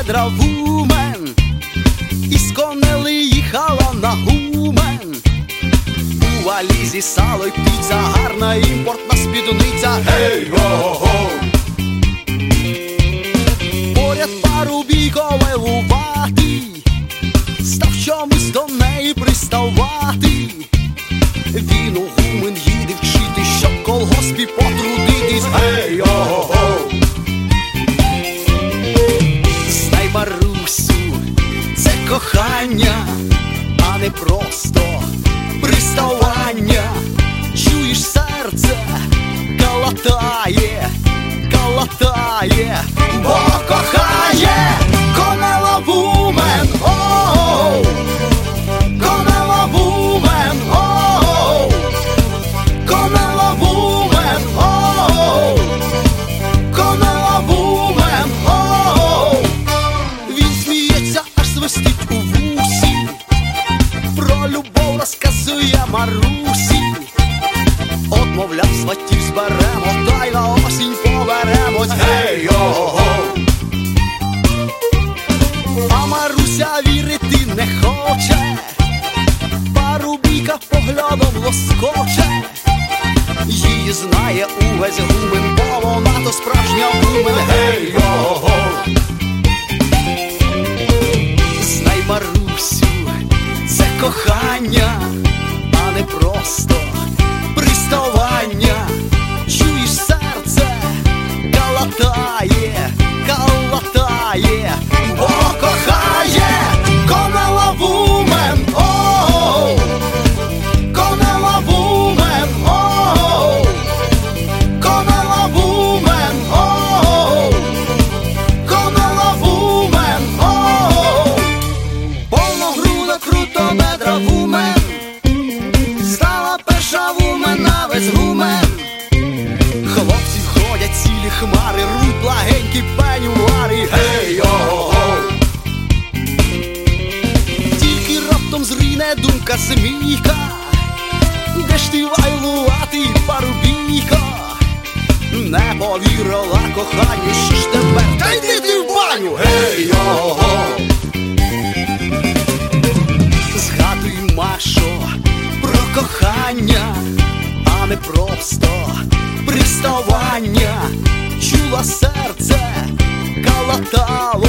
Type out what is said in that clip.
метра вумен, із Конели їхала на гумен. У валізі сало й піца, гарна імпортна спідниця. Гей-го-го! Поряд парубійко левуватий, став чомусь до неї приставати. Він у гумен їде вчити, щоб в колгоспі потрудитись. Гей-го-го! Знай, Марусю, це кохання, а не просто приставання. Чуєш, серце калатає, калатає, бо кохає. Конела вумен, оу, Конела вумен, оу, Конела вумен, оу, Конела вумен, оу. Він сміється, аж свистить у вусі, про любов розказує Марусі. Отмовляв, сватів зберемо, та й на осінь поверемось. Гей-йо-го! А Маруся вірити не хоче, парубійка поглядом лоскоче. Її знає увесь гумен, бо вона то справжня вумен. Гей-йо-го! Знай, Марусю, це кохання, а не просто приставання. Чуєш, серце калатає, калатає, бо кохає. Конела вумен, оу, Конела вумен, оу, Конела вумен, оу, Конела вумен, оу. Повногруда, крутобедра вумен, стала перша вумен на весь гумен. Хлопці ходять цілі хмари, руть благенькі пенюари. Гей-йо-го! Тільки раптом зрине думка змійка, де ж ти, вайлуватий парубійко? Не повірила коханню, що ж тепер? Та йди ти в баню! Гей-йо-го! Згадуй, Машо, про кохання, а не просто приставання. Чула, серце калатало,